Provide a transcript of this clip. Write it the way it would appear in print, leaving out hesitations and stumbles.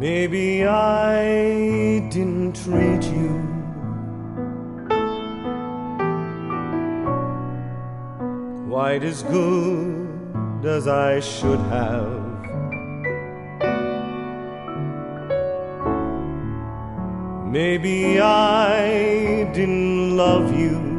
Maybe I didn't treat you quite as good as I should have. Maybe I didn't love you